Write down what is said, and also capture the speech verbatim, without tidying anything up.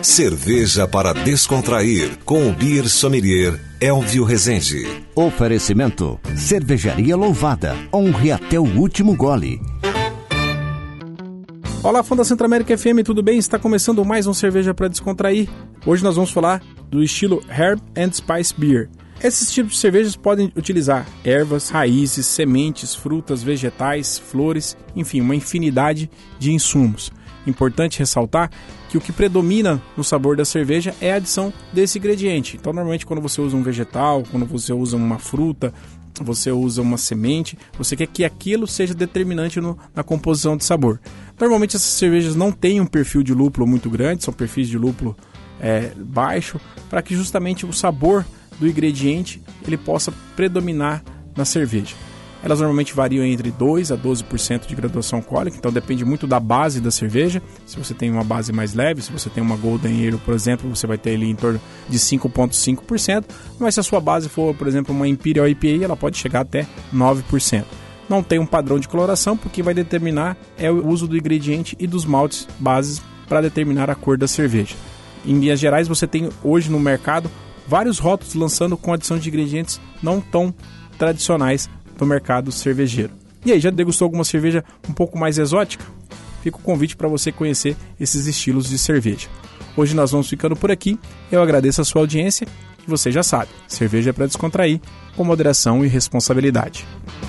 Cerveja para descontrair, com o Beer Sommelier Elvio Rezende. Oferecimento: Cervejaria Louvada. Honre até o último gole. Olá, fã da Centro-América F M, tudo bem? Está começando mais um Cerveja para Descontrair. Hoje nós vamos falar do estilo Herb and Spice Beer. Esses tipos de cervejas podem utilizar ervas, raízes, sementes, frutas, vegetais, flores, enfim, uma infinidade de insumos. Importante ressaltar que o que predomina no sabor da cerveja é a adição desse ingrediente. Então, normalmente, quando você usa um vegetal, quando você usa uma fruta, você usa uma semente, você quer que aquilo seja determinante no, na composição de sabor. Normalmente, essas cervejas não têm um perfil de lúpulo muito grande, são perfis de lúpulo é, baixo, para que justamente o sabor do ingrediente ele possa predominar na cerveja. Elas normalmente variam entre dois a doze por cento de graduação alcoólica, então depende muito da base da cerveja. Se você tem uma base mais leve, se você tem uma Golden Ale, por exemplo, você vai ter ali em torno de cinco vírgula cinco por cento, mas se a sua base for, por exemplo, uma Imperial I P A, ela pode chegar até nove por cento. Não tem um padrão de coloração, porque vai determinar é o uso do ingrediente e dos maltes bases para determinar a cor da cerveja. Em linhas gerais, você tem hoje no mercado vários rótulos lançando com adição de ingredientes não tão tradicionais do mercado cervejeiro. E aí, já degustou alguma cerveja um pouco mais exótica? Fica o convite para você conhecer esses estilos de cerveja. Hoje nós vamos ficando por aqui. Eu agradeço a sua audiência e você já sabe, cerveja é para descontrair, com moderação e responsabilidade.